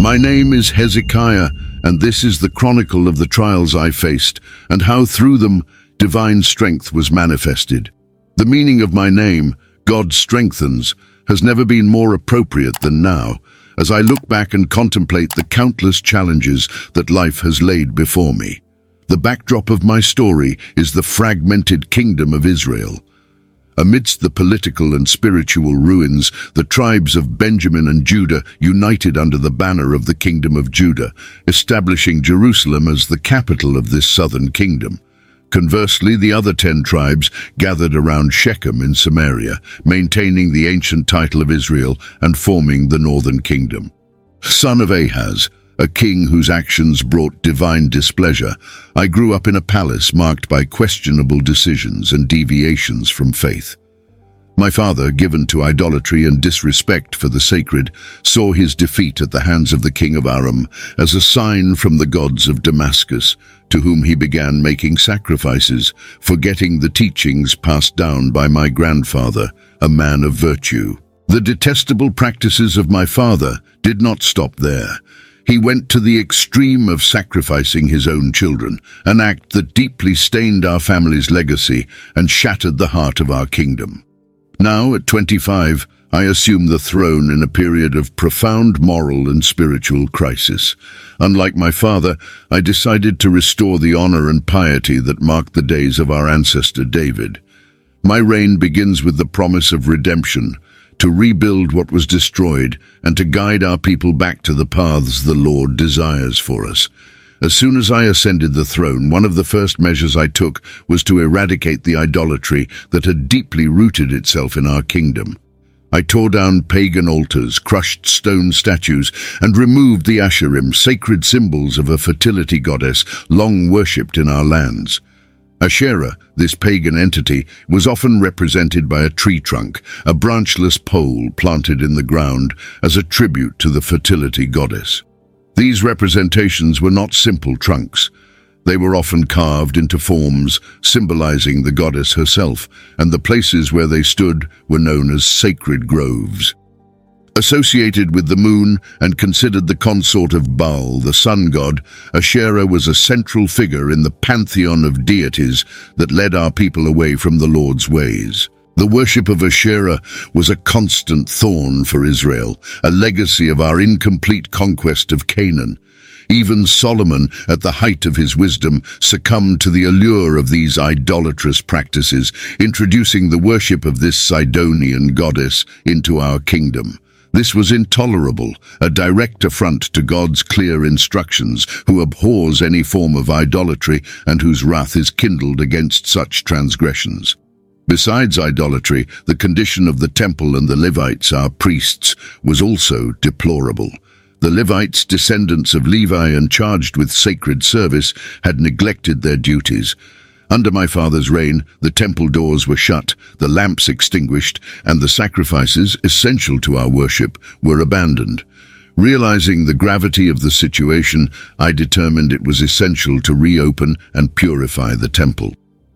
My name is Hezekiah, and this is the chronicle of the trials I faced, and how through them divine strength was manifested. The meaning of my name, God Strengthens, has never been more appropriate than now, as I look back and contemplate the countless challenges that life has laid before me. The backdrop of my story is the fragmented kingdom of Israel. Amidst the political and spiritual ruins, the tribes of Benjamin and Judah united under the banner of the Kingdom of Judah, establishing Jerusalem as the capital of this southern kingdom. Conversely, the other 10 tribes gathered around Shechem in Samaria, maintaining the ancient title of Israel and forming the northern kingdom. Son of Ahaz, a king whose actions brought divine displeasure, I grew up in a palace marked by questionable decisions and deviations from faith. My father, given to idolatry and disrespect for the sacred, saw his defeat at the hands of the king of Aram as a sign from the gods of Damascus, to whom he began making sacrifices, forgetting the teachings passed down by my grandfather, a man of virtue. The detestable practices of my father did not stop there. He went to the extreme of sacrificing his own children, an act that deeply stained our family's legacy and shattered the heart of our kingdom. Now, at 25, I assume the throne in a period of profound moral and spiritual crisis. Unlike my father, I decided to restore the honor and piety that marked the days of our ancestor David. My reign begins with the promise of redemption, to rebuild what was destroyed and to guide our people back to the paths the Lord desires for us. As soon as I ascended the throne, one of the first measures I took was to eradicate the idolatry that had deeply rooted itself in our kingdom. I tore down pagan altars, crushed stone statues, and removed the Asherim, sacred symbols of a fertility goddess long worshipped in our lands. Asherah, this pagan entity, was often represented by a tree trunk, a branchless pole planted in the ground as a tribute to the fertility goddess. These representations were not simple trunks. They were often carved into forms symbolizing the goddess herself, and the places where they stood were known as sacred groves. Associated with the moon and considered the consort of Baal, the sun god, Asherah was a central figure in the pantheon of deities that led our people away from the Lord's ways. The worship of Asherah was a constant thorn for Israel, a legacy of our incomplete conquest of Canaan. Even Solomon, at the height of his wisdom, succumbed to the allure of these idolatrous practices, introducing the worship of this Sidonian goddess into our kingdom. This was intolerable, a direct affront to God's clear instructions, who abhors any form of idolatry and whose wrath is kindled against such transgressions. Besides idolatry, the condition of the temple and the Levites, our priests, was also deplorable. The Levites, descendants of Levi and charged with sacred service, had neglected their duties. Under my father's reign, the temple doors were shut, the lamps extinguished, and the sacrifices, essential to our worship, were abandoned. Realizing the gravity of the situation, I determined it was essential to reopen and purify the temple.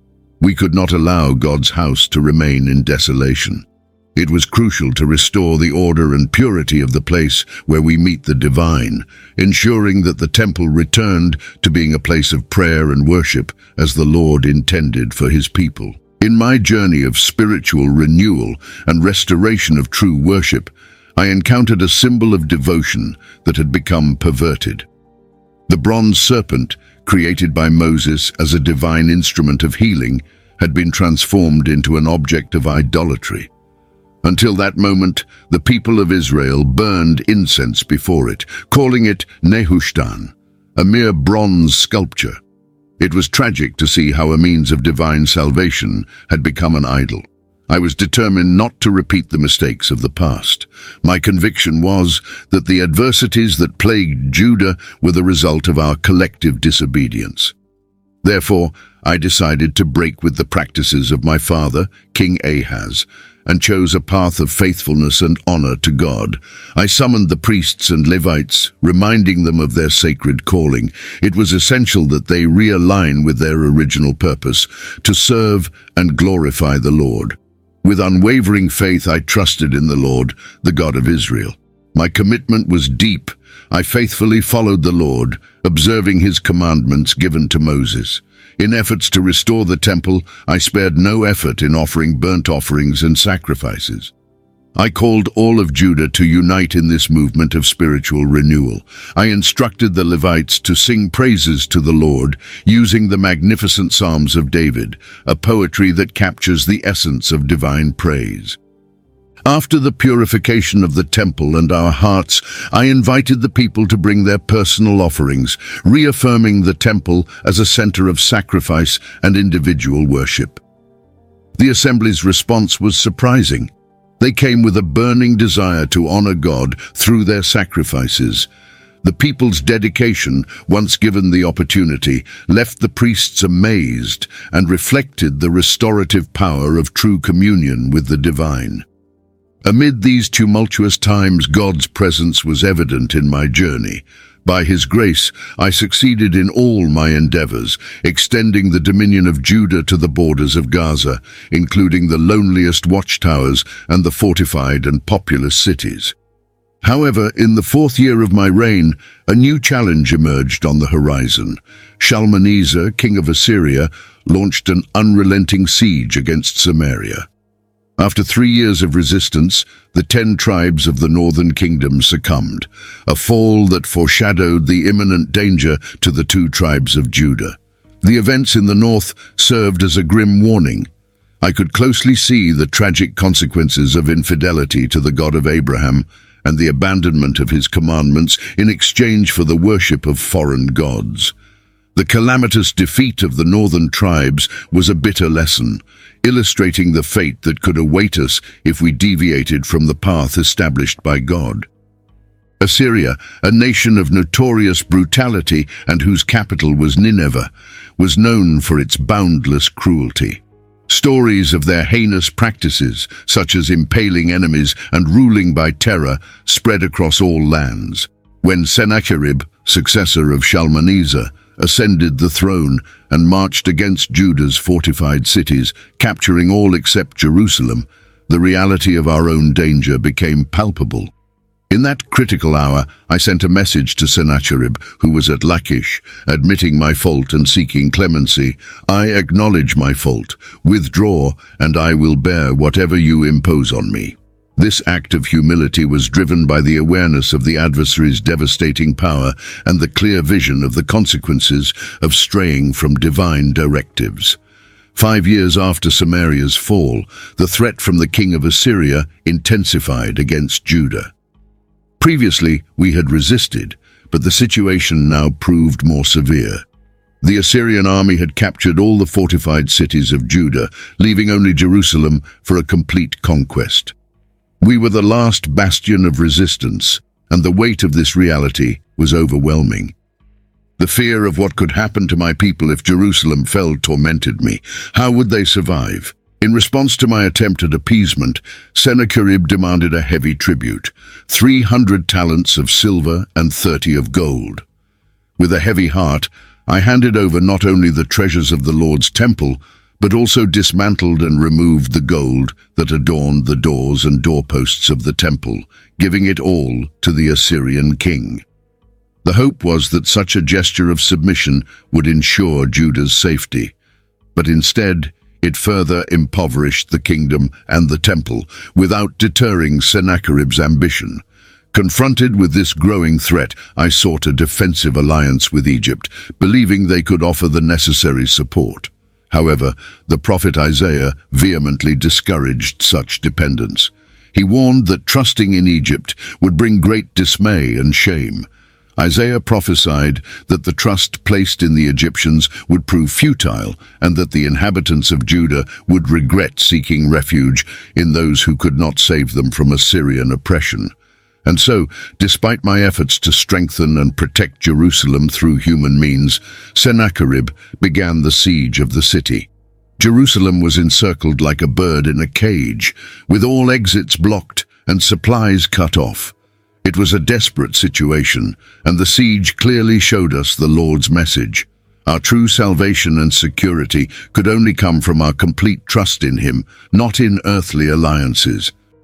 We could not allow God's house to remain in desolation. It was crucial to restore the order and purity of the place where we meet the divine, ensuring that the temple returned to being a place of prayer and worship as the Lord intended for his people. In my journey of spiritual renewal and restoration of true worship, I encountered a symbol of devotion that had become perverted. The bronze serpent, created by Moses as a divine instrument of healing, had been transformed into an object of idolatry. Until that moment, the people of Israel burned incense before it, calling it Nehushtan, a mere bronze sculpture. It was tragic to see how a means of divine salvation had become an idol. I was determined not to repeat the mistakes of the past. My conviction was that the adversities that plagued Judah were the result of our collective disobedience. Therefore, I decided to break with the practices of my father, King Ahaz, and chose a path of faithfulness and honor to God. I summoned the priests and Levites, reminding them of their sacred calling. It was essential that they realign with their original purpose, to serve and glorify the Lord. With unwavering faith, I trusted in the Lord, the God of Israel. My commitment was deep, I faithfully followed the Lord, observing his commandments given to Moses. In efforts to restore the temple, I spared no effort in offering burnt offerings and sacrifices. I called all of Judah to unite in this movement of spiritual renewal. I instructed the Levites to sing praises to the Lord, using the magnificent Psalms of David, a poetry that captures the essence of divine praise. After the purification of the temple and our hearts, I invited the people to bring their personal offerings, reaffirming the temple as a center of sacrifice and individual worship. The assembly's response was surprising. They came with a burning desire to honor God through their sacrifices. The people's dedication, once given the opportunity, left the priests amazed and reflected the restorative power of true communion with the divine. Amid these tumultuous times, God's presence was evident in my journey. By his grace, I succeeded in all my endeavors, extending the dominion of Judah to the borders of Gaza, including the loneliest watchtowers and the fortified and populous cities. However, in the 4th year of my reign, a new challenge emerged on the horizon. Shalmaneser, king of Assyria, launched an unrelenting siege against Samaria. After 3 years of resistance, the 10 tribes of the northern kingdom succumbed, a fall that foreshadowed the imminent danger to the 2 tribes of Judah. The events in the north served as a grim warning. I could closely see the tragic consequences of infidelity to the God of Abraham and the abandonment of his commandments in exchange for the worship of foreign gods. The calamitous defeat of the northern tribes was a bitter lesson, illustrating the fate that could await us if we deviated from the path established by God. Assyria, a nation of notorious brutality and whose capital was Nineveh, was known for its boundless cruelty. Stories of their heinous practices, such as impaling enemies and ruling by terror, spread across all lands. When Sennacherib, successor of Shalmaneser, ascended the throne and marched against Judah's fortified cities, capturing all except Jerusalem, the reality of our own danger became palpable. In that critical hour, I sent a message to Sennacherib, who was at Lachish, admitting my fault and seeking clemency. I acknowledge my fault, withdraw, and I will bear whatever you impose on me. This act of humility was driven by the awareness of the adversary's devastating power and the clear vision of the consequences of straying from divine directives. 5 years after Samaria's fall, the threat from the king of Assyria intensified against Judah. Previously, we had resisted, but the situation now proved more severe. The Assyrian army had captured all the fortified cities of Judah, leaving only Jerusalem for a complete conquest. We were the last bastion of resistance, and the weight of this reality was overwhelming. The fear of what could happen to my people if Jerusalem fell tormented me. How would they survive? In response to my attempt at appeasement, Sennacherib demanded a heavy tribute, 300 talents of silver and 30 of gold. With a heavy heart, I handed over not only the treasures of the Lord's temple, but also dismantled and removed the gold that adorned the doors and doorposts of the temple, giving it all to the Assyrian king. The hope was that such a gesture of submission would ensure Judah's safety, but instead it further impoverished the kingdom and the temple without deterring Sennacherib's ambition. Confronted with this growing threat, I sought a defensive alliance with Egypt, believing they could offer the necessary support. However, the prophet Isaiah vehemently discouraged such dependence. He warned that trusting in Egypt would bring great dismay and shame. Isaiah prophesied that the trust placed in the Egyptians would prove futile and that the inhabitants of Judah would regret seeking refuge in those who could not save them from Assyrian oppression. And so, despite my efforts to strengthen and protect Jerusalem through human means, Sennacherib began the siege of the city. Jerusalem was encircled like a bird in a cage, with all exits blocked and supplies cut off. It was a desperate situation, and the siege clearly showed us the Lord's message. Our true salvation and security could only come from our complete trust in Him, not in earthly alliances.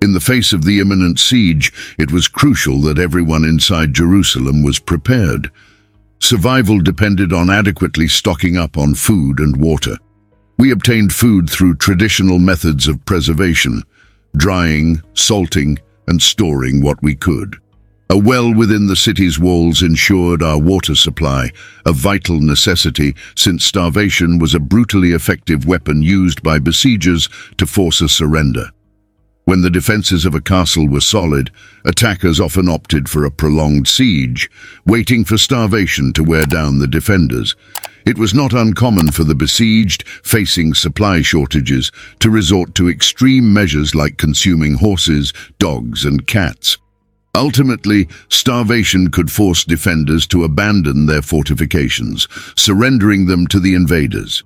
In the face of the imminent siege, it was crucial that everyone inside Jerusalem was prepared. Survival depended on adequately stocking up on food and water. We obtained food through traditional methods of preservation, drying, salting, and storing what we could. A well within the city's walls ensured our water supply, a vital necessity since starvation was a brutally effective weapon used by besiegers to force a surrender. When the defenses of a castle were solid, attackers often opted for a prolonged siege, waiting for starvation to wear down the defenders. It was not uncommon for the besieged, facing supply shortages, to resort to extreme measures like consuming horses, dogs, and cats. Ultimately, starvation could force defenders to abandon their fortifications, surrendering them to the invaders.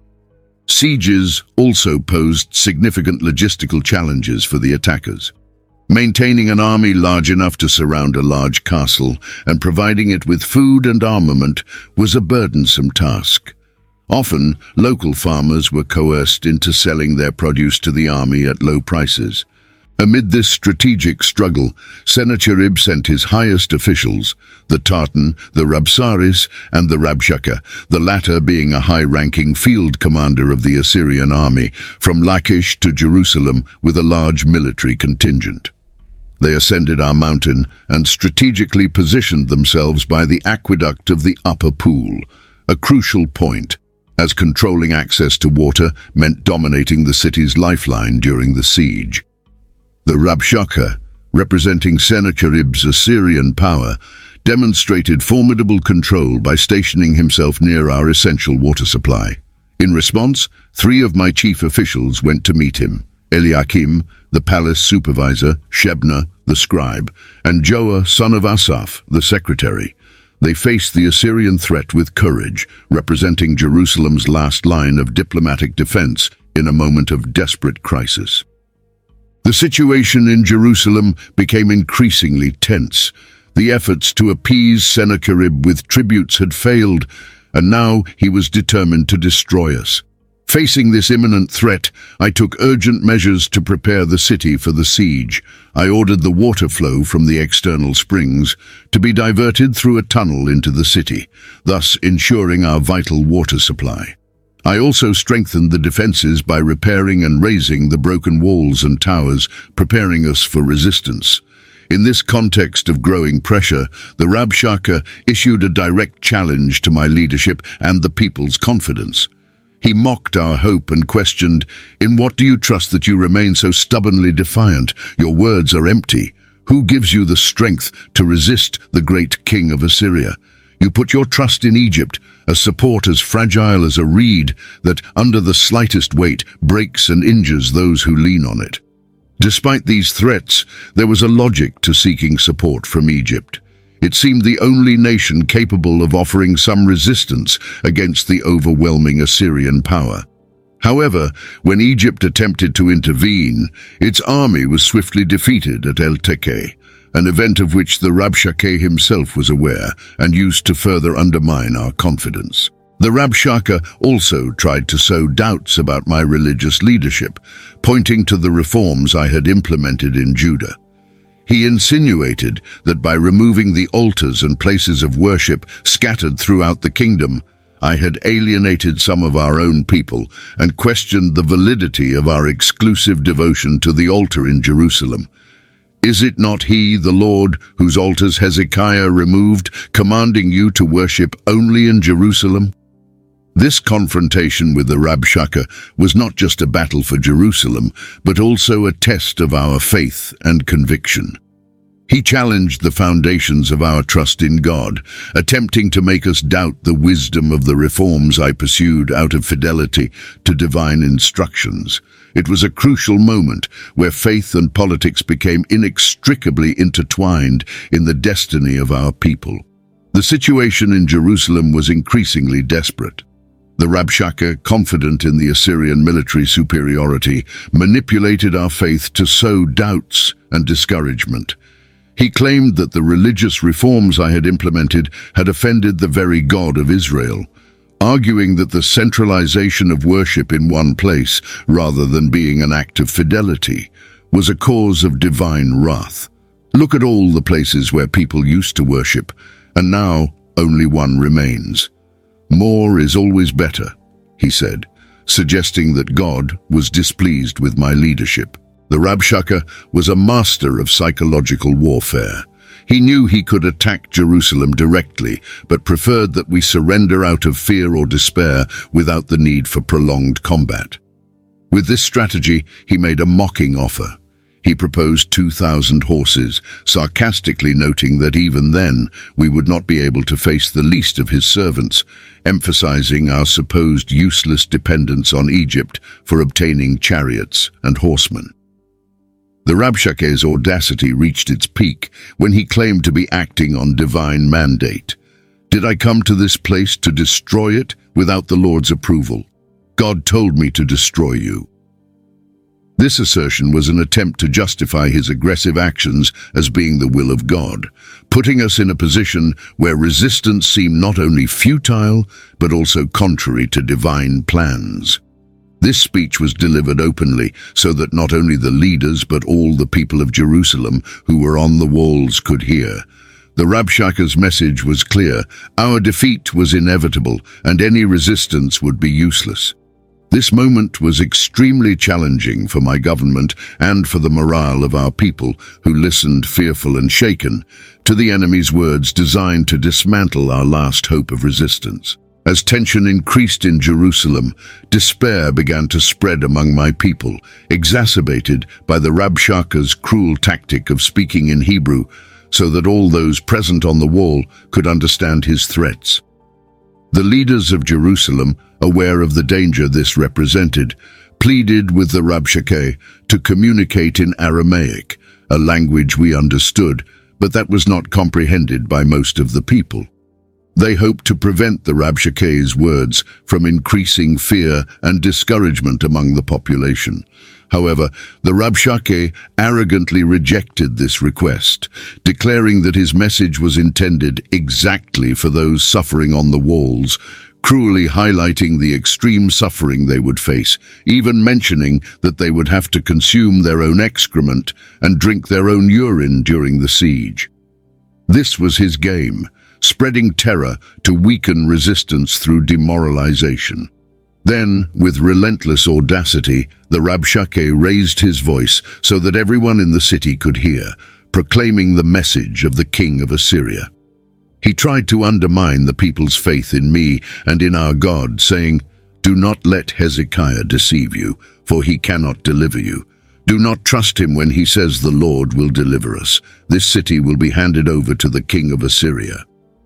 Sieges also posed significant logistical challenges for the attackers. Maintaining an army large enough to surround a large castle and providing it with food and armament was a burdensome task. Often, local farmers were coerced into selling their produce to the army at low prices. Amid this strategic struggle, Sennacherib sent his highest officials, the Tartan, the Rabsaris, and the Rabshakeh, the latter being a high-ranking field commander of the Assyrian army, from Lachish to Jerusalem with a large military contingent. They ascended our mountain and strategically positioned themselves by the aqueduct of the Upper Pool, a crucial point, as controlling access to water meant dominating the city's lifeline during the siege. The Rabshakeh, representing Sennacherib's Assyrian power, demonstrated formidable control by stationing himself near our essential water supply. In response, 3 of my chief officials went to meet him: Eliakim, the palace supervisor, Shebna, the scribe, and Joah, son of Asaph, the secretary. They faced the Assyrian threat with courage, representing Jerusalem's last line of diplomatic defense in a moment of desperate crisis. The situation in Jerusalem became increasingly tense. The efforts to appease Sennacherib with tributes had failed, and now he was determined to destroy us. Facing this imminent threat, I took urgent measures to prepare the city for the siege. I ordered the water flow from the external springs to be diverted through a tunnel into the city, thus ensuring our vital water supply. I also strengthened the defenses by repairing and raising the broken walls and towers, preparing us for resistance. In this context of growing pressure, the Rabshakeh issued a direct challenge to my leadership and the people's confidence. He mocked our hope and questioned, "In what do you trust that you remain so stubbornly defiant? Your words are empty. Who gives you the strength to resist the great king of Assyria? You put your trust in Egypt, a support as fragile as a reed that, under the slightest weight, breaks and injures those who lean on it." Despite these threats, there was a logic to seeking support from Egypt. It seemed the only nation capable of offering some resistance against the overwhelming Assyrian power. However, when Egypt attempted to intervene, its army was swiftly defeated at El Teke, an event of which the Rabshakeh himself was aware and used to further undermine our confidence. The Rabshakeh also tried to sow doubts about my religious leadership, pointing to the reforms I had implemented in Judah. He insinuated that by removing the altars and places of worship scattered throughout the kingdom, I had alienated some of our own people and questioned the validity of our exclusive devotion to the altar in Jerusalem. Is it not he, the Lord, whose altars Hezekiah removed, commanding you to worship only in Jerusalem? This confrontation with the Rabshakeh was not just a battle for Jerusalem, but also a test of our faith and conviction. He challenged the foundations of our trust in God, attempting to make us doubt the wisdom of the reforms I pursued out of fidelity to divine instructions. It was a crucial moment where faith and politics became inextricably intertwined in the destiny of our people. The situation in Jerusalem was increasingly desperate. The Rabshakeh, confident in the Assyrian military superiority, manipulated our faith to sow doubts and discouragement. He claimed that the religious reforms I had implemented had offended the very God of Israel, arguing that the centralization of worship in one place, rather than being an act of fidelity, was a cause of divine wrath. Look at all the places where people used to worship, and now only one remains. More is always better, he said, suggesting that God was displeased with my leadership. The Rabshakeh was a master of psychological warfare. He knew he could attack Jerusalem directly, but preferred that we surrender out of fear or despair without the need for prolonged combat. With this strategy, he made a mocking offer. He proposed 2,000 horses, sarcastically noting that even then we would not be able to face the least of his servants, emphasizing our supposed useless dependence on Egypt for obtaining chariots and horsemen. The Rabshakeh's audacity reached its peak when he claimed to be acting on divine mandate. Did I come to this place to destroy it without the Lord's approval? God told me to destroy you. This assertion was an attempt to justify his aggressive actions as being the will of God, putting us in a position where resistance seemed not only futile, but also contrary to divine plans. This speech was delivered openly so that not only the leaders but all the people of Jerusalem who were on the walls could hear. The Rabshakeh's message was clear: our defeat was inevitable and any resistance would be useless. This moment was extremely challenging for my government and for the morale of our people, who listened fearful and shaken to the enemy's words designed to dismantle our last hope of resistance. As tension increased in Jerusalem, despair began to spread among my people, exacerbated by the Rabshakeh's cruel tactic of speaking in Hebrew so that all those present on the wall could understand his threats. The leaders of Jerusalem, aware of the danger this represented, pleaded with the Rabshakeh to communicate in Aramaic, a language we understood, but that was not comprehended by most of the people. They hoped to prevent the Rabshakeh's words from increasing fear and discouragement among the population. However, the Rabshakeh arrogantly rejected this request, declaring that his message was intended exactly for those suffering on the walls, cruelly highlighting the extreme suffering they would face, even mentioning that they would have to consume their own excrement and drink their own urine during the siege. This was his game: spreading terror to weaken resistance through demoralization. Then, with relentless audacity, the Rabshakeh raised his voice so that everyone in the city could hear, proclaiming the message of the king of Assyria. He tried to undermine the people's faith in me and in our God, saying, "Do not let Hezekiah deceive you, for he cannot deliver you. Do not trust him when he says the Lord will deliver us. This city will be handed over to the king of Assyria."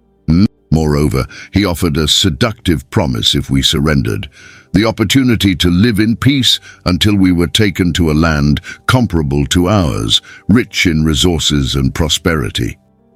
Moreover, he offered a seductive promise if we surrendered: the opportunity to live in peace until we were taken to a land comparable to ours, rich in resources and prosperity.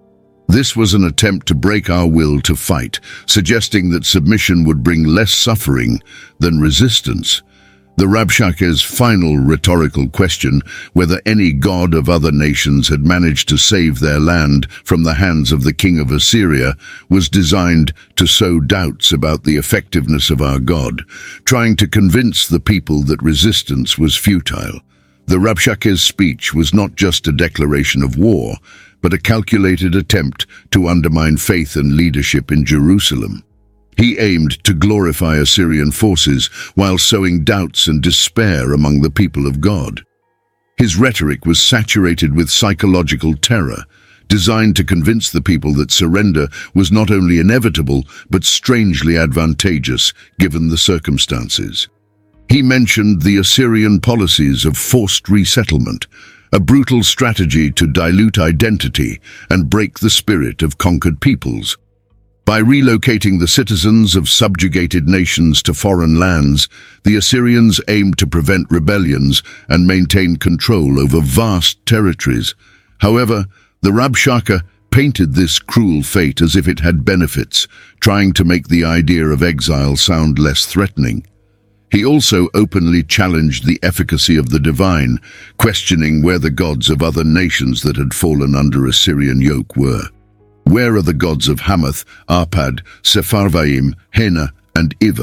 This was an attempt to break our will to fight, suggesting that submission would bring less suffering than resistance. The Rabshakeh's final rhetorical question, whether any god of other nations had managed to save their land from the hands of the king of Assyria, was designed to sow doubts about the effectiveness of our God, trying to convince the people that resistance was futile. The Rabshakeh's speech was not just a declaration of war, but a calculated attempt to undermine faith and leadership in Jerusalem. He aimed to glorify Assyrian forces while sowing doubts and despair among the people of God. His rhetoric was saturated with psychological terror, designed to convince the people that surrender was not only inevitable, but strangely advantageous given the circumstances. He mentioned the Assyrian policies of forced resettlement, a brutal strategy to dilute identity and break the spirit of conquered peoples. By relocating the citizens of subjugated nations to foreign lands, the Assyrians aimed to prevent rebellions and maintain control over vast territories. However, the Rabshakeh painted this cruel fate as if it had benefits, trying to make the idea of exile sound less threatening. He also openly challenged the efficacy of the divine, questioning where the gods of other nations that had fallen under Assyrian yoke were. Where are the gods of Hamath, Arpad, Sepharvaim, Hena, and Iva?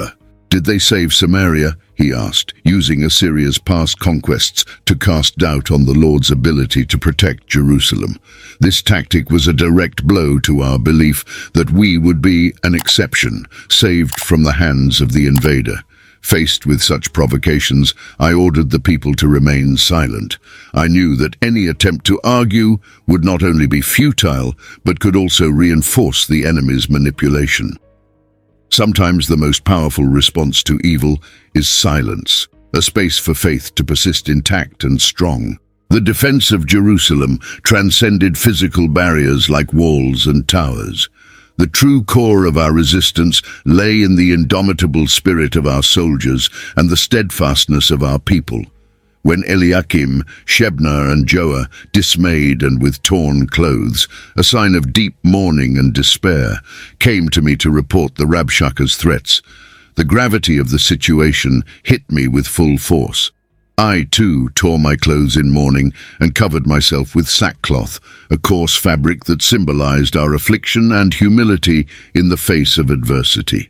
"Did they save Samaria?" he asked, using Assyria's past conquests to cast doubt on the Lord's ability to protect Jerusalem. This tactic was a direct blow to our belief that we would be an exception, saved from the hands of the invader. Faced with such provocations, I ordered the people to remain silent. I knew that any attempt to argue would not only be futile, but could also reinforce the enemy's manipulation. Sometimes the most powerful response to evil is silence, a space for faith to persist intact and strong. The defense of Jerusalem transcended physical barriers like walls and towers. The true core of our resistance lay in the indomitable spirit of our soldiers and the steadfastness of our people. When Eliakim, Shebna, and Joah, dismayed and with torn clothes, a sign of deep mourning and despair, came to me to report the Rabshakeh's threats, the gravity of the situation hit me with full force. I, too, tore my clothes in mourning and covered myself with sackcloth, a coarse fabric that symbolized our affliction and humility in the face of adversity.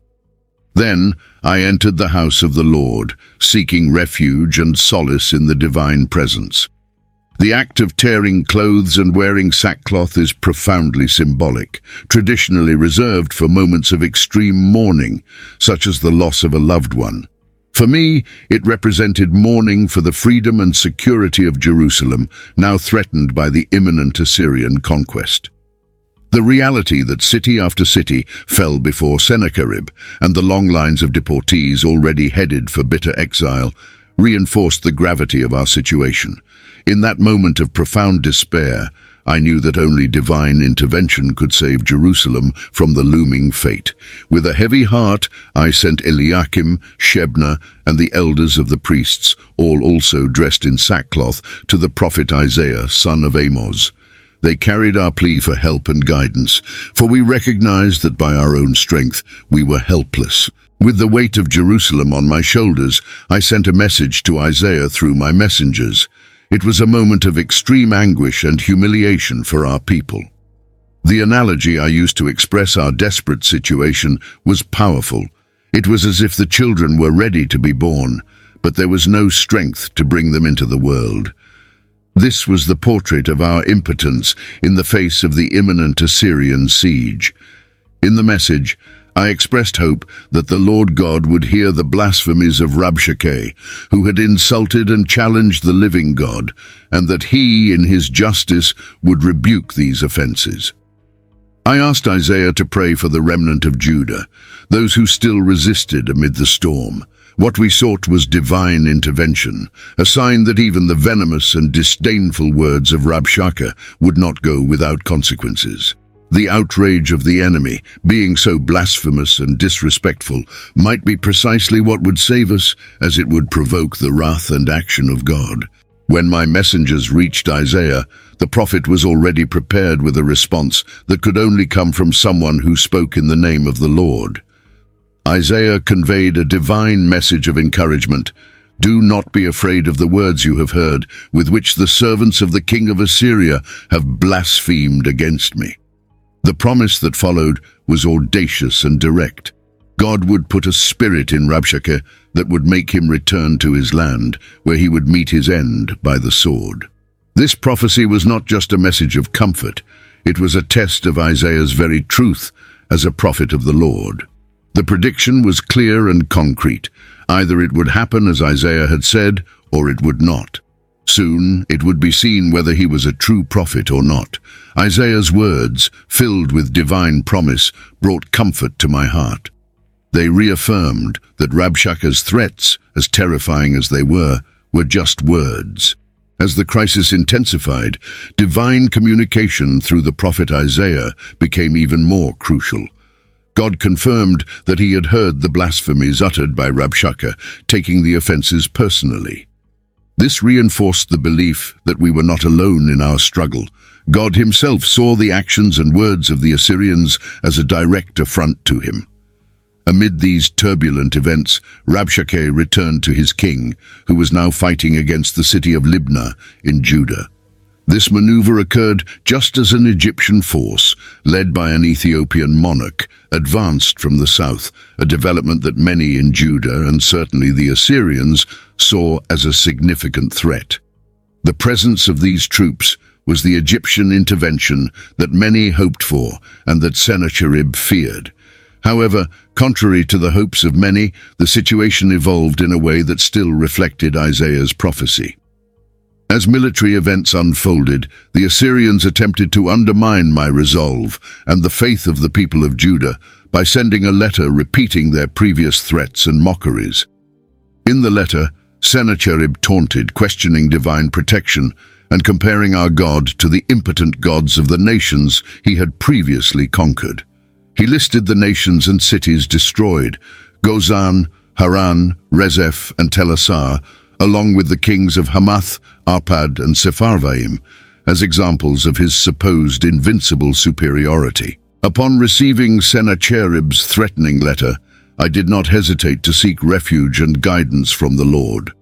Then I entered the house of the Lord, seeking refuge and solace in the divine presence. The act of tearing clothes and wearing sackcloth is profoundly symbolic, traditionally reserved for moments of extreme mourning, such as the loss of a loved one. For me, it represented mourning for the freedom and security of Jerusalem, now threatened by the imminent Assyrian conquest. The reality that city after city fell before Sennacherib, and the long lines of deportees already headed for bitter exile, reinforced the gravity of our situation. In that moment of profound despair, I knew that only divine intervention could save Jerusalem from the looming fate. With a heavy heart, I sent Eliakim, Shebna, and the elders of the priests, all also dressed in sackcloth, to the prophet Isaiah, son of Amoz. They carried our plea for help and guidance, for we recognized that by our own strength we were helpless. With the weight of Jerusalem on my shoulders, I sent a message to Isaiah through my messengers. It was a moment of extreme anguish and humiliation for our people. The analogy I used to express our desperate situation was powerful. It was as if the children were ready to be born, but there was no strength to bring them into the world. This was the portrait of our impotence in the face of the imminent Assyrian siege. In the message, I expressed hope that the Lord God would hear the blasphemies of Rabshakeh, who had insulted and challenged the living God, and that he, in his justice, would rebuke these offenses. I asked Isaiah to pray for the remnant of Judah, those who still resisted amid the storm. What we sought was divine intervention, a sign that even the venomous and disdainful words of Rabshakeh would not go without consequences. The outrage of the enemy, being so blasphemous and disrespectful, might be precisely what would save us, as it would provoke the wrath and action of God. When my messengers reached Isaiah, the prophet was already prepared with a response that could only come from someone who spoke in the name of the Lord. Isaiah conveyed a divine message of encouragement. "Do not be afraid of the words you have heard, with which the servants of the king of Assyria have blasphemed against me." The promise that followed was audacious and direct. God would put a spirit in Rabshakeh that would make him return to his land, where he would meet his end by the sword. This prophecy was not just a message of comfort, it was a test of Isaiah's very truth as a prophet of the Lord. The prediction was clear and concrete. Either it would happen as Isaiah had said, or it would not. Soon it would be seen whether he was a true prophet or not. Isaiah's words, filled with divine promise, brought comfort to my heart. They reaffirmed that Rabshakeh's threats, as terrifying as they were just words. As the crisis intensified, divine communication through the prophet Isaiah became even more crucial. God confirmed that he had heard the blasphemies uttered by Rabshakeh, taking the offenses personally. This reinforced the belief that we were not alone in our struggle. God himself saw the actions and words of the Assyrians as a direct affront to him. Amid these turbulent events, Rabshakeh returned to his king, who was now fighting against the city of Libnah in Judah. This maneuver occurred just as an Egyptian force, led by an Ethiopian monarch, advanced from the south, a development that many in Judah and certainly the Assyrians saw as a significant threat. The presence of these troops was the Egyptian intervention that many hoped for and that Sennacherib feared. However, contrary to the hopes of many, the situation evolved in a way that still reflected Isaiah's prophecy. As military events unfolded, the Assyrians attempted to undermine my resolve and the faith of the people of Judah by sending a letter repeating their previous threats and mockeries. In the letter, Sennacherib taunted, questioning divine protection and comparing our God to the impotent gods of the nations he had previously conquered. He listed the nations and cities destroyed, Gozan, Haran, Rezeph, and Telassar, along with the kings of Hamath, Arpad, and Sepharvaim, as examples of his supposed invincible superiority. Upon receiving Sennacherib's threatening letter, I did not hesitate to seek refuge and guidance from the Lord.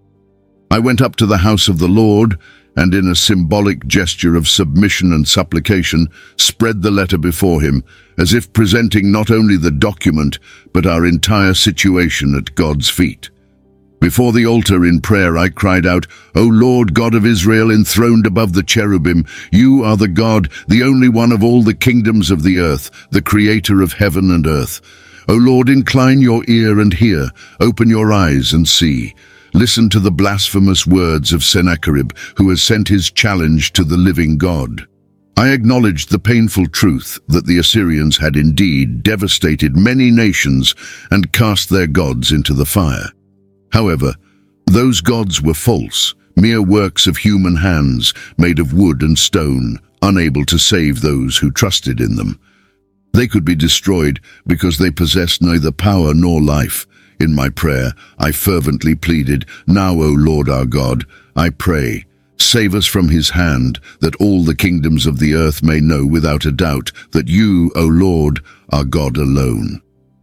I went up to the house of the Lord, and in a symbolic gesture of submission and supplication, spread the letter before him, as if presenting not only the document, but our entire situation at God's feet. Before the altar in prayer I cried out, "O Lord God of Israel, enthroned above the cherubim, you are the God, the only one of all the kingdoms of the earth, the creator of heaven and earth. O Lord, incline your ear and hear, open your eyes and see. Listen to the blasphemous words of Sennacherib, who has sent his challenge to the living God." I acknowledged the painful truth that the Assyrians had indeed devastated many nations and cast their gods into the fire. However, those gods were false, mere works of human hands, made of wood and stone, unable to save those who trusted in them. They could be destroyed because they possessed neither power nor life. In my prayer, I fervently pleaded, "Now, O Lord our God, I pray, save us from his hand, that all the kingdoms of the earth may know without a doubt that you, O Lord, are God alone."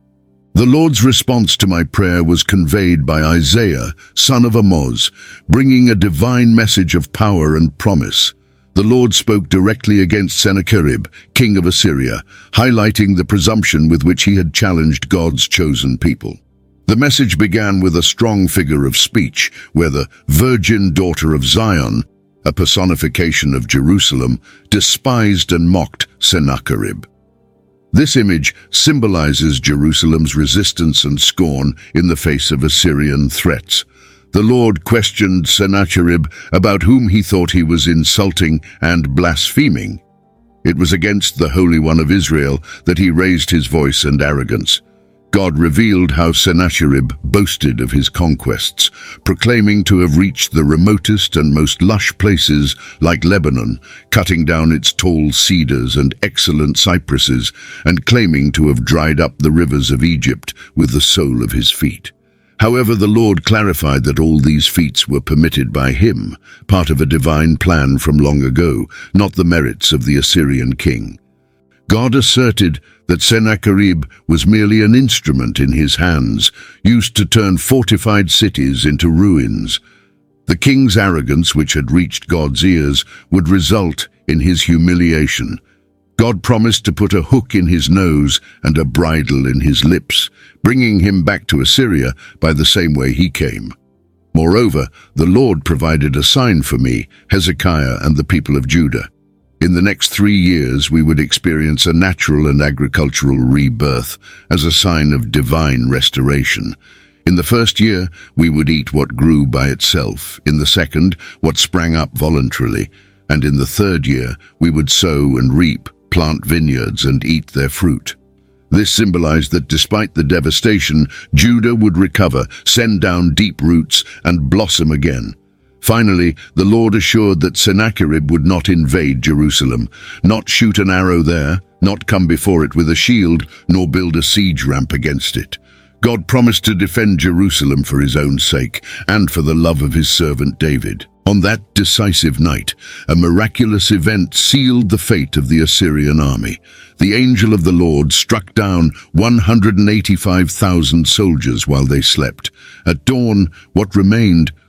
The Lord's response to my prayer was conveyed by Isaiah, son of Amoz, bringing a divine message of power and promise. The Lord spoke directly against Sennacherib, king of Assyria, highlighting the presumption with which he had challenged God's chosen people. The message began with a strong figure of speech, where the virgin daughter of Zion, a personification of Jerusalem, despised and mocked Sennacherib. This image symbolizes Jerusalem's resistance and scorn in the face of Assyrian threats. The Lord questioned Sennacherib about whom he thought he was insulting and blaspheming. It was against the Holy One of Israel that he raised his voice and arrogance. God revealed how Sennacherib boasted of his conquests, proclaiming to have reached the remotest and most lush places like Lebanon, cutting down its tall cedars and excellent cypresses, and claiming to have dried up the rivers of Egypt with the sole of his feet. However, the Lord clarified that all these feats were permitted by him, part of a divine plan from long ago, not the merits of the Assyrian king. God asserted that Sennacherib was merely an instrument in his hands, used to turn fortified cities into ruins. The king's arrogance, which had reached God's ears, would result in his humiliation. God promised to put a hook in his nose and a bridle in his lips, bringing him back to Assyria by the same way he came. Moreover, the Lord provided a sign for me, Hezekiah, and the people of Judah. In the next 3 years, we would experience a natural and agricultural rebirth as a sign of divine restoration. In the first year, we would eat what grew by itself. In the second, what sprang up voluntarily. And in the third year, we would sow and reap, plant vineyards and eat their fruit. This symbolized that despite the devastation, Judah would recover, send down deep roots, and blossom again. Finally, the Lord assured that Sennacherib would not invade Jerusalem, not shoot an arrow there, not come before it with a shield, nor build a siege ramp against it. God promised to defend Jerusalem for his own sake, and for the love of his servant David. On that decisive night, a miraculous event sealed the fate of the Assyrian army. The angel of the Lord struck down 185,000 soldiers while they slept. At dawn, what remained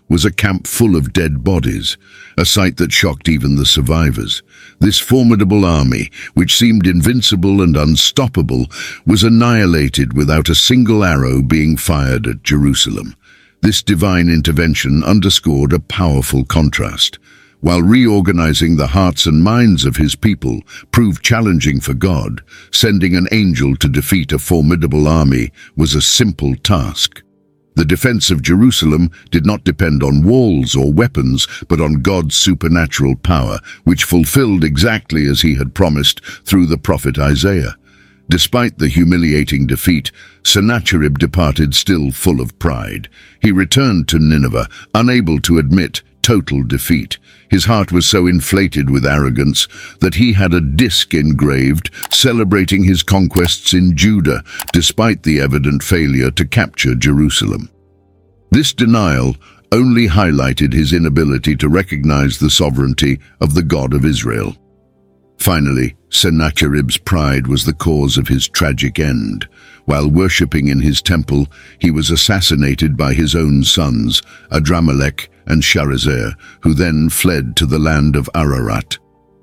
was a camp full of dead bodies, a sight that shocked even the survivors. This formidable army, which seemed invincible and unstoppable, was annihilated without a single arrow being fired at Jerusalem. This divine intervention underscored a powerful contrast. While reorganizing the hearts and minds of his people proved challenging for God, sending an angel to defeat a formidable army was a simple task. The defense of Jerusalem did not depend on walls or weapons, but on God's supernatural power, which fulfilled exactly as he had promised through the prophet Isaiah. Despite the humiliating defeat, Sennacherib departed still full of pride. He returned to Nineveh, unable to admit total defeat. His heart was so inflated with arrogance that he had a disc engraved celebrating his conquests in Judah, despite the evident failure to capture Jerusalem. This denial only highlighted his inability to recognize the sovereignty of the God of Israel. Finally, Sennacherib's pride was the cause of his tragic end. While worshipping in his temple, he was assassinated by his own sons, Adramelech and Sharezer, who then fled to the land of Ararat.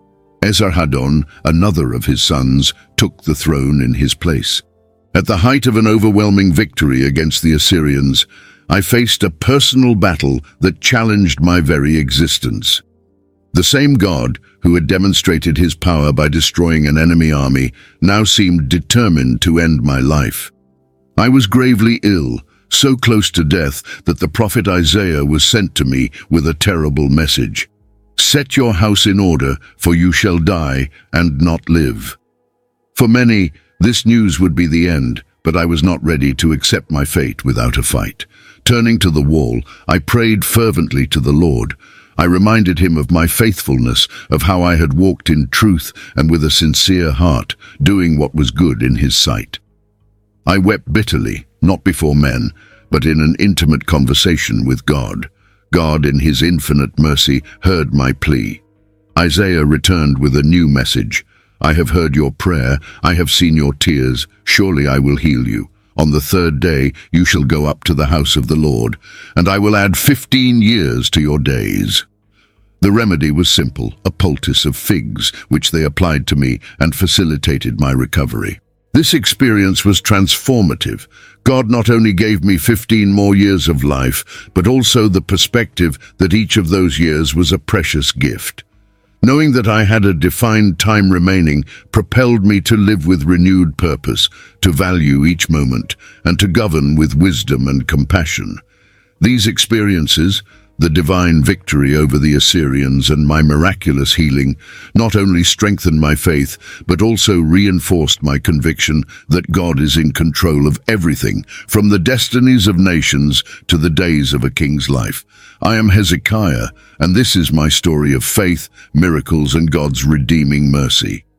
Esarhaddon, another of his sons, took the throne in his place. At the height of an overwhelming victory against the Assyrians, I faced a personal battle that challenged my very existence. The same God who had demonstrated his power by destroying an enemy army now seemed determined to end my life. I was gravely ill, so close to death that the prophet Isaiah was sent to me with a terrible message. "Set your house in order, for you shall die and not live." For many, this news would be the end, but I was not ready to accept my fate without a fight. Turning to the wall, I prayed fervently to the Lord. I reminded him of my faithfulness, of how I had walked in truth and with a sincere heart, doing what was good in his sight. I wept bitterly, not before men, but in an intimate conversation with God. God, in his infinite mercy, heard my plea. Isaiah returned with a new message. "I have heard your prayer, I have seen your tears, surely I will heal you. On the third day you shall go up to the house of the Lord, and I will add 15 years to your days." The remedy was simple, a poultice of figs, which they applied to me and facilitated my recovery. This experience was transformative. God not only gave me 15 more years of life, but also the perspective that each of those years was a precious gift. Knowing that I had a defined time remaining propelled me to live with renewed purpose, to value each moment, and to govern with wisdom and compassion. These experiences, the divine victory over the Assyrians and my miraculous healing, not only strengthened my faith, but also reinforced my conviction that God is in control of everything, from the destinies of nations to the days of a king's life. I am Hezekiah, and this is my story of faith, miracles, and God's redeeming mercy.